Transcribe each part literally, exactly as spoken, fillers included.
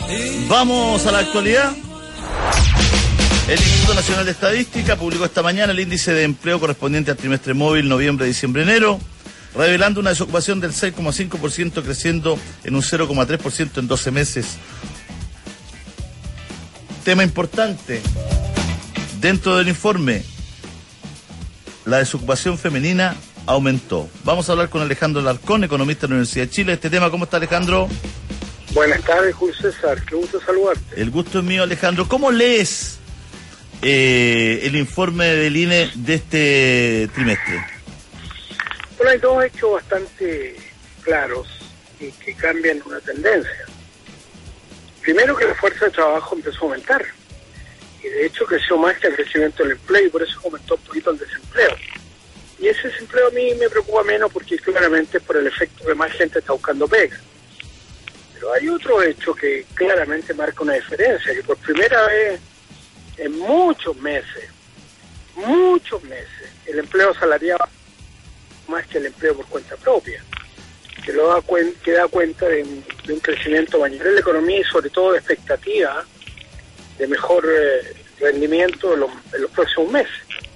Vamos a la actualidad. El Instituto Nacional de Estadística publicó esta mañana el índice de empleo correspondiente al trimestre móvil noviembre, diciembre, enero, revelando una desocupación del seis coma cinco por ciento, creciendo en un cero coma tres por ciento en doce meses. Tema importante dentro del informe: la desocupación femenina aumentó. Vamos a hablar con Alejandro Larcón, economista de la Universidad de Chile. Este tema, ¿cómo está, Alejandro? Buenas tardes, Julio César, qué gusto saludarte. El gusto es mío, Alejandro. ¿Cómo lees eh, el informe del I N E de este trimestre? Bueno, hay dos hechos bastante claros y que cambian una tendencia. Primero, que la fuerza de trabajo empezó a aumentar, y de hecho creció más que el crecimiento del empleo, y por eso aumentó un poquito el desempleo. Y ese desempleo a mí me preocupa menos, porque claramente es por el efecto que más gente está buscando pega. Pero hay otro hecho que claramente marca una diferencia, que por primera vez en muchos meses, muchos meses, el empleo asalariado más que el empleo por cuenta propia, que, lo da, cuen que da cuenta de un, de un crecimiento mayor en la economía y sobre todo de expectativa de mejor eh, rendimiento en los, en los próximos meses.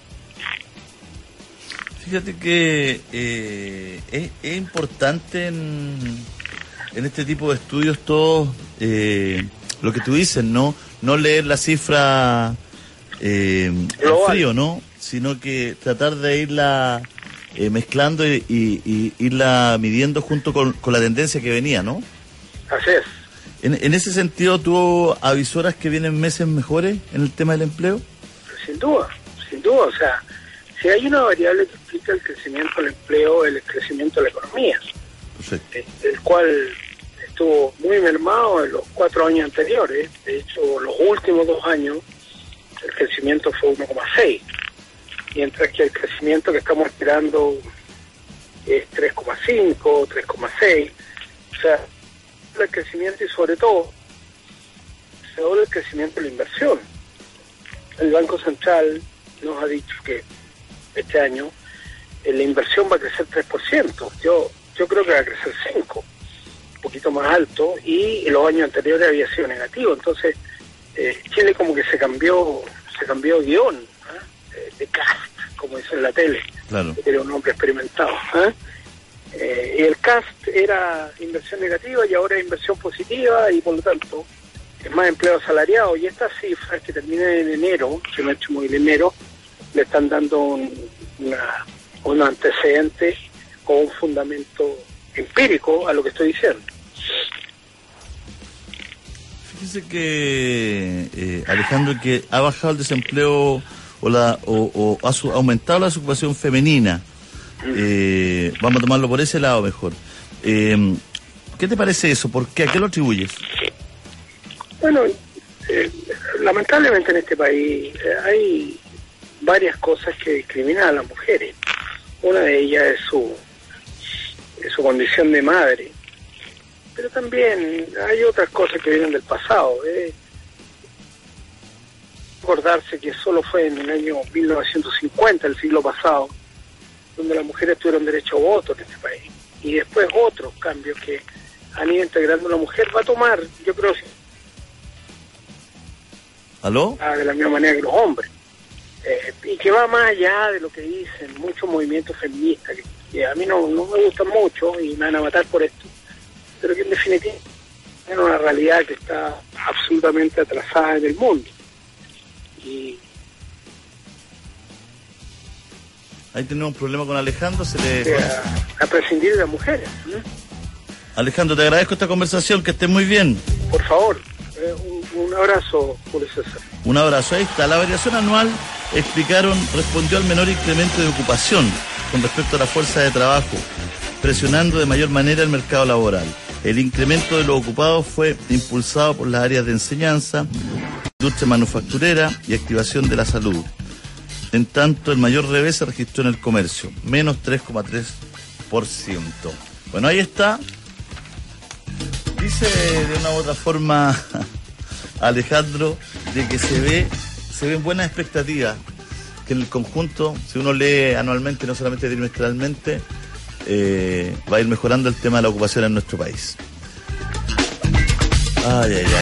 Fíjate que eh, es, es importante en, en este tipo de estudios todo eh, lo que tú dices, ¿no? No leer la cifra eh, en frío, ¿no? Sino que tratar de irla eh, mezclando y, y, y irla midiendo junto con, con la tendencia que venía, ¿no? Así es. En, en ese sentido, ¿tú avisoras que vienen meses mejores en el tema del empleo? Sin duda, sin duda. O sea, si hay una variable que explica el crecimiento del empleo, el crecimiento de la economía. Perfecto. El, el cual estuvo muy mermado en los cuatro años anteriores. De hecho, los últimos dos años el crecimiento fue uno coma seis, mientras que el crecimiento que estamos esperando es tres coma cinco, tres coma seis. O sea, el crecimiento y sobre todo se habla del crecimiento de la inversión. El Banco Central nos ha dicho que este año eh, la inversión va a crecer tres por ciento. Yo yo creo que va a crecer cinco por ciento, un poquito más alto, y en los años anteriores había sido negativo. Entonces eh, Chile como que se cambió se cambió guión, ¿eh? de, de cast, como dice en la tele. Claro. Era un hombre experimentado, ¿eh? Eh, y el cast era inversión negativa y ahora es inversión positiva, y por lo tanto es más empleo asalariado. Y estas cifras que terminan en enero, que no ha hecho muy en enero, le están dando un, una, un antecedente o un fundamento empírico a lo que estoy diciendo. Fíjese que, eh, Alejandro, que ha bajado el desempleo o, la, o, o ha su, aumentado la desocupación femenina. Eh, vamos a tomarlo por ese lado mejor. Eh, ¿Qué te parece eso? ¿Por qué? ¿A qué lo atribuyes? Bueno, eh, lamentablemente en este país eh, hay varias cosas que discriminan a las mujeres. Una de ellas es su, es su condición de madre, pero también hay otras cosas que vienen del pasado. Eh. Acordarse que solo fue en el año mil novecientos cincuenta, el siglo pasado, donde las mujeres tuvieron derecho a voto en este país, y después otros cambios que han ido integrando a la mujer. Va a tomar, yo creo, ¿Aló? de la misma manera que los hombres, eh, y que va más allá de lo que dicen muchos movimientos feministas, que, que a mí no, no me gustan mucho y me van a matar por esto, pero que en definitiva es una realidad que está absolutamente atrasada en el mundo. Y ahí tenemos un problema con Alejandro. Se le... a, a prescindir de las mujeres, ¿no? Alejandro, te agradezco esta conversación, que estés muy bien. Por favor, eh, un, un abrazo, Julio César. Un abrazo. Ahí está. La variación anual, explicaron, respondió al menor incremento de ocupación con respecto a la fuerza de trabajo, presionando de mayor manera el mercado laboral. El incremento de los ocupados fue impulsado por las áreas de enseñanza, industria manufacturera y activación de la salud. En tanto, el mayor revés se registró en el comercio, menos tres coma tres por ciento. Bueno, ahí está. Dice de una u otra forma Alejandro de que se ve se ven buenas expectativas, que en el conjunto, si uno lee anualmente, no solamente trimestralmente, eh, va a ir mejorando el tema de la ocupación en nuestro país. Ay, ay, ay.